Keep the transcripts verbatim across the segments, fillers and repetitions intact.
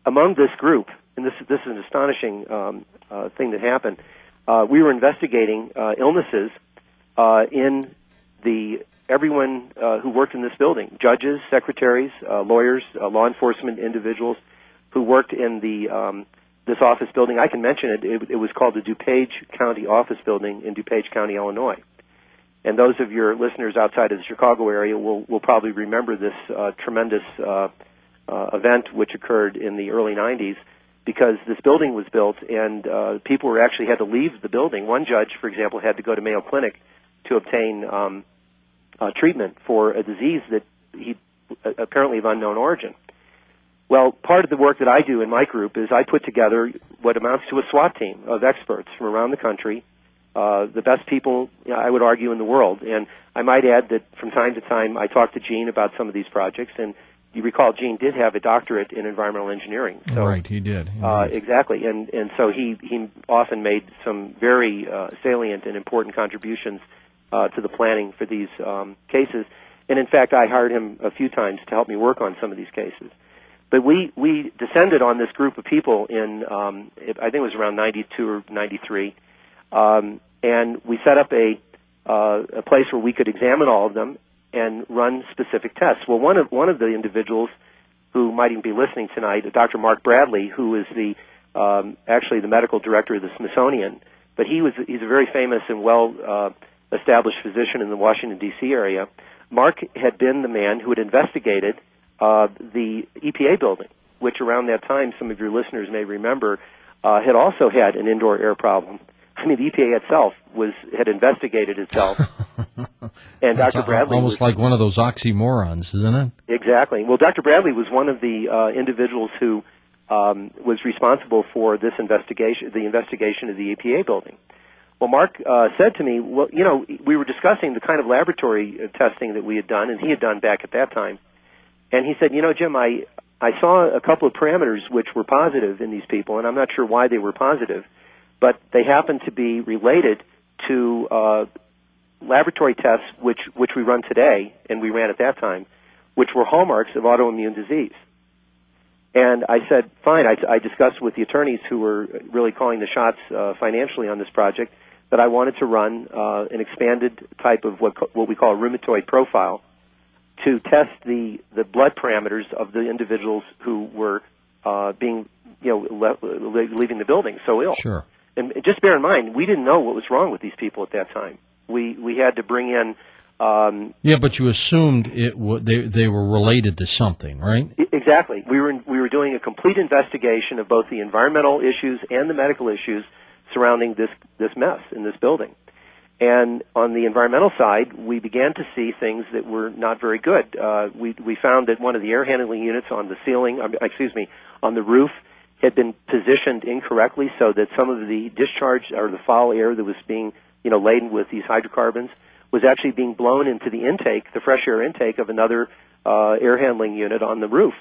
among this group, and this, this is an astonishing um, uh, thing that happened, uh, we were investigating uh, illnesses uh, in the everyone uh, who worked in this building, judges, secretaries, uh, lawyers, uh, law enforcement individuals who worked in the um, this office building. I can mention it. it. It was called the DuPage County Office Building in DuPage County, Illinois. And those of your listeners outside of the Chicago area will, will probably remember this uh, tremendous uh, uh, event which occurred in the early nineties, because this building was built and uh, people were actually had to leave the building. One judge, for example, had to go to Mayo Clinic to obtain um, uh, treatment for a disease that he uh, apparently of unknown origin. Well, part of the work that I do in my group is I put together what amounts to a SWAT team of experts from around the country, uh, the best people, you know, I would argue, in the world. And I might add that from time to time I talk to Gene about some of these projects, and you recall Gene did have a doctorate in environmental engineering. So, right, he did. Uh, exactly, and and so he, he often made some very uh, salient and important contributions uh, to the planning for these um, cases. And in fact, I hired him a few times to help me work on some of these cases. But we, we descended on this group of people in, um, it, I think it was around ninety-two or ninety-three, um, and we set up a, uh, a place where we could examine all of them and run specific tests. Well, one of, one of the individuals who might even be listening tonight, Doctor Mark Bradley, who is the, um, actually the medical director of the Smithsonian, but he was, he's a very famous and well uh, established physician in the Washington, D C area. Mark had been the man who had investigated Uh, the E P A building, which around that time, some of your listeners may remember, uh, had also had an indoor air problem. I mean, the E P A itself was had investigated itself. And That's Doctor Bradley almost was, like one of those oxymorons, isn't it? Exactly. Well, Doctor Bradley was one of the uh, individuals who um, was responsible for this investigation, the investigation of the E P A building. Well, Mark uh, said to me, well, you know, we were discussing the kind of laboratory testing that we had done, and he had done back at that time. And he said, you know, Jim, I, I saw a couple of parameters which were positive in these people, and I'm not sure why they were positive, but they happened to be related to uh, laboratory tests which, which we run today, and we ran at that time, which were hallmarks of autoimmune disease. And I said, fine. I, I discussed with the attorneys who were really calling the shots uh, financially on this project that I wanted to run uh, an expanded type of what, what we call a rheumatoid profile, to test the, the blood parameters of the individuals who were uh, being, you know, le- leaving the building so ill. Sure. And just bear in mind, we didn't know what was wrong with these people at that time. We we had to bring in. Um, yeah, but you assumed it w- they they were related to something, right? Exactly. We were in, we were doing a complete investigation of both the environmental issues and the medical issues surrounding this this mess in this building. And on the environmental side, we began to see things that were not very good. Uh, we, we found that one of the air handling units on the ceiling, um, excuse me, on the roof had been positioned incorrectly so that some of the discharge or the foul air that was being, you know, laden with these hydrocarbons was actually being blown into the intake, the fresh air intake of another uh, air handling unit on the roof.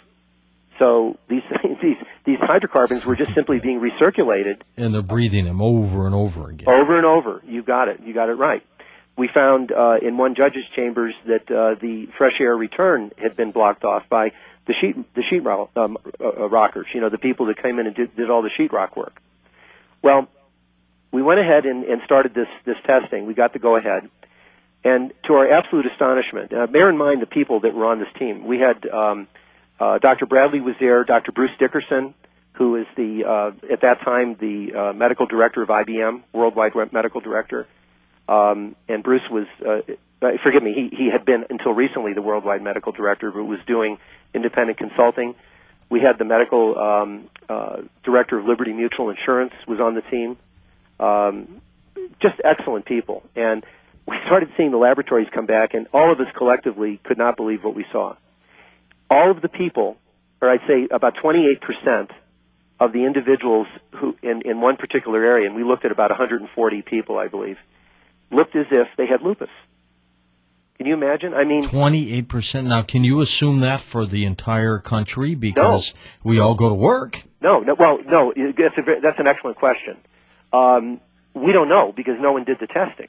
So these these these hydrocarbons were just simply being recirculated. And they're breathing them over and over again. Over and over. You got it. You got it right. We found uh, in one judge's chambers that uh, the fresh air return had been blocked off by the sheet the sheet ro- um, uh, rockers. You know, the people that came in and did, did all the sheetrock work. Well, we went ahead and, and started this this testing. We got the go ahead, and to our absolute astonishment, uh, bear in mind the people that were on this team. We had. Um, Uh, Doctor Bradley was there, Doctor Bruce Dickerson, who is the, uh, at that time, the uh, medical director of I B M, worldwide medical director. Um, and Bruce was, uh, forgive me, he, he had been until recently the worldwide medical director, but was doing independent consulting. We had the medical um, uh, director of Liberty Mutual Insurance was on the team. Um, just excellent people. And we started seeing the laboratories come back, and all of us collectively could not believe what we saw. All of the people, or I'd say about twenty-eight percent of the individuals who in, in one particular area, and we looked at about one hundred forty people, I believe, looked as if they had lupus. Can you imagine? I mean, twenty-eight percent. Now, can you assume that for the entire country because no, we all go to work? No, no. Well, no. That's, a, that's an excellent question. Um, we don't know because no one did the testing.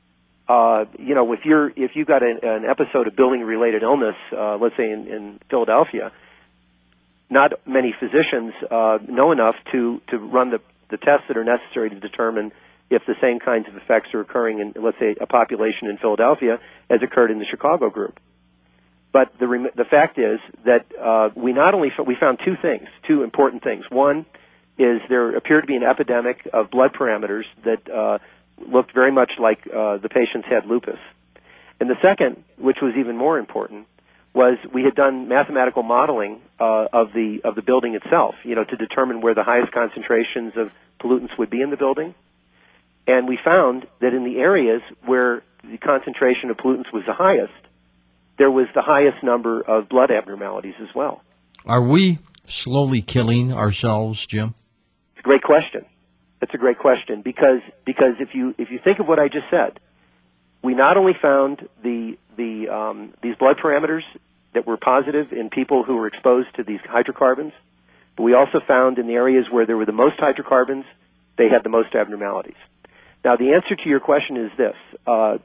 Uh, you know, if you're if you got an, an episode of building-related illness, uh, let's say in, in Philadelphia, not many physicians uh, know enough to, to run the, the tests that are necessary to determine if the same kinds of effects are occurring in, let's say, a population in Philadelphia as occurred in the Chicago group. But the, rem- the fact is that uh, we not only f- we found two things, two important things. One is there appeared to be an epidemic of blood parameters that uh, looked very much like uh, the patients had lupus. And the second, which was even more important, was we had done mathematical modeling uh, of the of the building itself, you know, to determine where the highest concentrations of pollutants would be in the building. And we found that in the areas where the concentration of pollutants was the highest, there was the highest number of blood abnormalities as well. Are we slowly killing ourselves, Jim? It's a great question. That's a great question because because if you if you think of what I just said, we not only found the the um, these blood parameters that were positive in people who were exposed to these hydrocarbons, but we also found in the areas where there were the most hydrocarbons, they had the most abnormalities. Now, the answer to your question is this. Uh,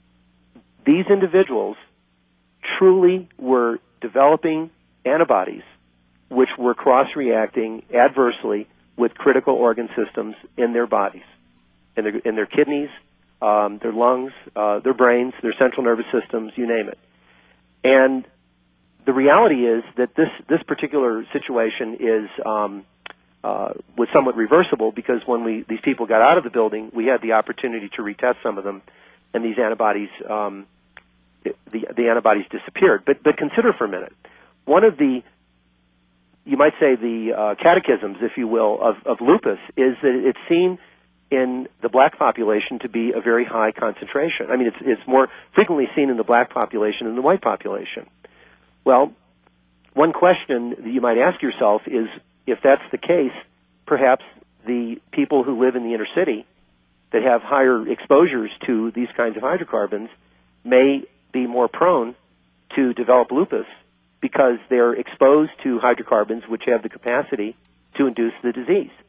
these individuals truly were developing antibodies which were cross-reacting adversely with critical organ systems in their bodies, in their, in their kidneys, um, their lungs, uh, their brains, their central nervous systems, you name it. And the reality is that this, this particular situation is um, uh, was somewhat reversible because when we these people got out of the building, we had the opportunity to retest some of them, and these antibodies um, the the antibodies disappeared. But but consider for a minute, one of the you might say the uh, catechisms, if you will, of, of lupus is that it's seen in the black population to be a very high concentration. I mean, it's it's more frequently seen in the black population than the white population. Well, one question that you might ask yourself is, if that's the case, perhaps the people who live in the inner city that have higher exposures to these kinds of hydrocarbons may be more prone to develop lupus because they're exposed to hydrocarbons which have the capacity to induce the disease.